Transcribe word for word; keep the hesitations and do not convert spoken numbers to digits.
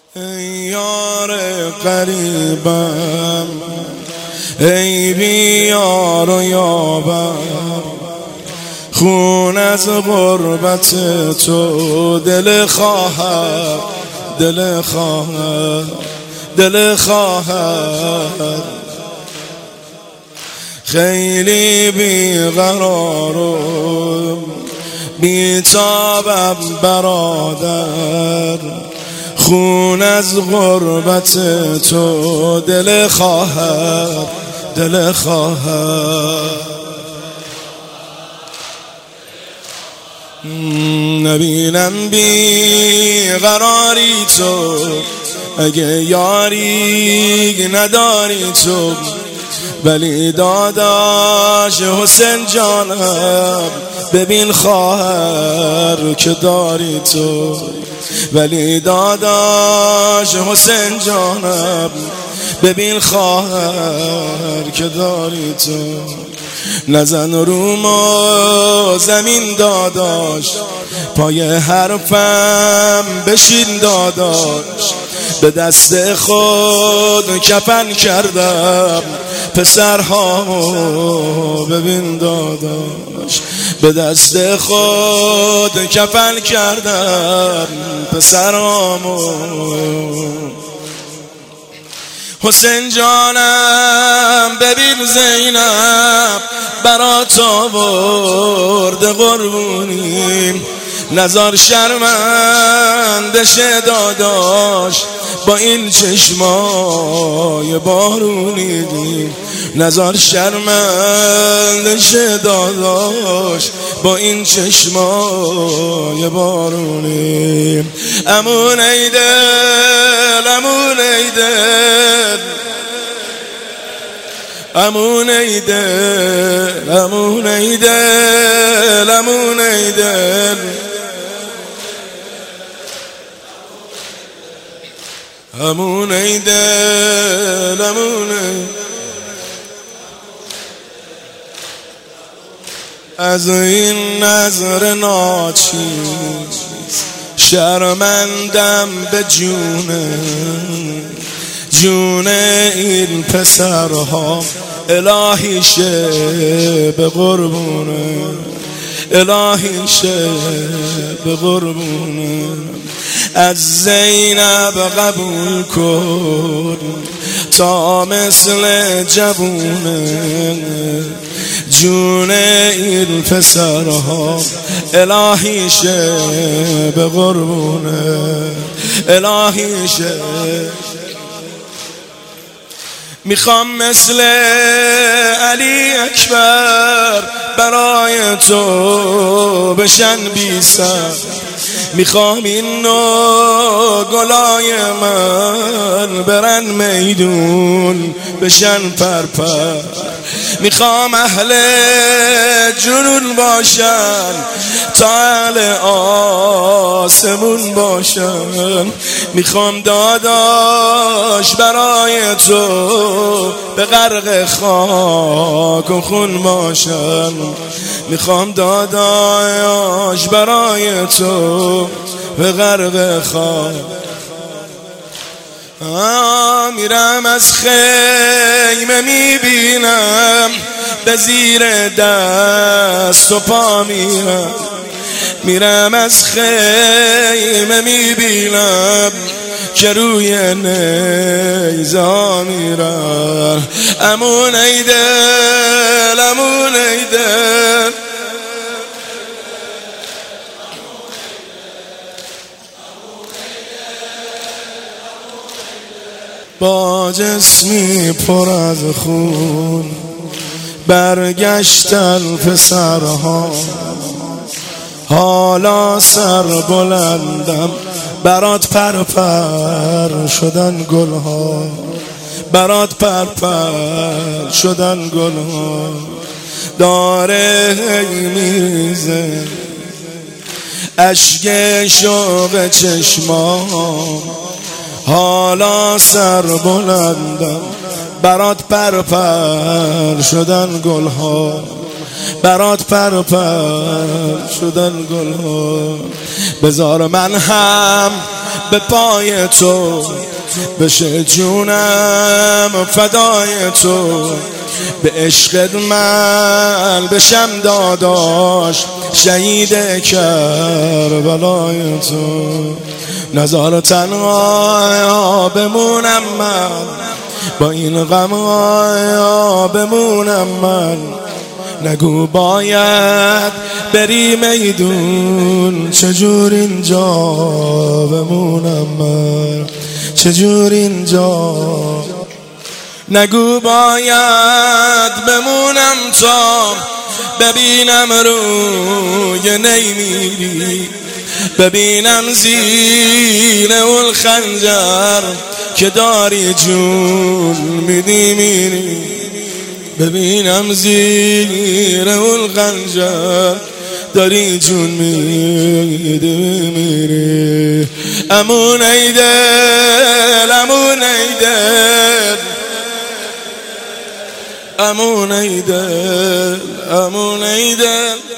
ای یار قریبم، ای بیار و یابم، خون از غربت تو دل خواهد، دل خواهد، دل خواهد. خیلی بیقرارم، بیتابم برادر، خون از غربت تو دل خواهد، دل خواهد. نبینم بیقراری تو، اگه یاری نداری تو، ولی داداش حسین جانم ببین خواهر که داری تو، ولی داداش حسین جانم ببین خواهر که داری تو. نزن رو ما زمین داداش، پای حرفم بشین داداش، به دست خود کفن کردم پسرهامو ببین داداش، به دست خود کفن کردم پسرهامو. حسین جانم ببین زینب برات آورد قربونی، نزار شرمنده شه داداش با این چشمای بارونی، نزار شرمنده شه داداش با این چشمای بارونی. امون ای دل، امون ای دل، امون ای دل، امون ای دل، امون ای دل، امون ای دل، امون ای. از این نظر ناچیز شرمندم به جونه، جون این پسرها الهی شه به قربونه، الهی شه به قربونه. از زینب قبول کن تا مثل جوونه، جون این پسرها الهی شه به قربونه، الهی شه. میخوام مثل علی اکبر برای تو بشن بی سر، میخوام این نو گلای من برن میدون بشن پرپر، میخوام اهل جنون باشن تا اهل آسمون باشن، میخوام داداش برای تو به غرق خاک و خون باشن، میخوام داداش برای تو به غرق خاک. آه میرم از خیمه میبینم به زیر دست و پا میرم، میرم از خیمه میبینم که روی نیزا میرم. امون ای دل، امون ای دل، با جسمی پر از خون برگشتن پسرها، حالا سر بلندم برات پرپر شدن گلها، برات پرپر شدن گلها. داره میریزه اشک شوق چشمام، حالا سر بلندم برات پرپر شدن گلها، برات پر پر شدن گلها. بذار من هم به پای تو، بشه جونم فدای تو، به عشقت من بشم داداش، شهید کربلای تو. نزار تنها بمونم من، با این غم بمونم من. نگو باید بری میدون، چجور اینجا بمونم من، چجور اینجا. نگو باید بمونم تا ببینم روی نیمیری، ببینم زیر اون خنجر که داری جون میدی میری، ببینم زیر اون خنجر داری جون میدی میری. امون ای دل، امون ای دل، امون ای دل، امون ای دل.